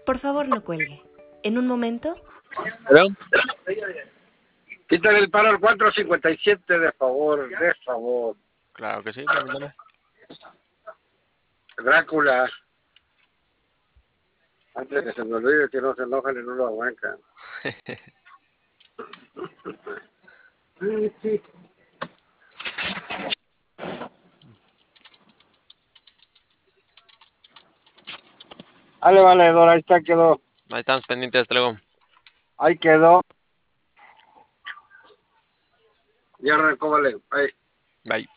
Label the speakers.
Speaker 1: Por favor, no cuelgue. En un momento...
Speaker 2: ¿Hello?
Speaker 3: Quítale el paro al 457, de favor, de favor.
Speaker 2: Claro que sí, permítame.
Speaker 3: Drácula. Antes que se me olvide que no se enojan y no lo aguantan. Vale, valedor, ahí está, quedó.
Speaker 2: Ahí estamos pendientes, hasta luego.
Speaker 3: Ahí quedó. Ya arrancó, vale. Ahí.
Speaker 2: Bye.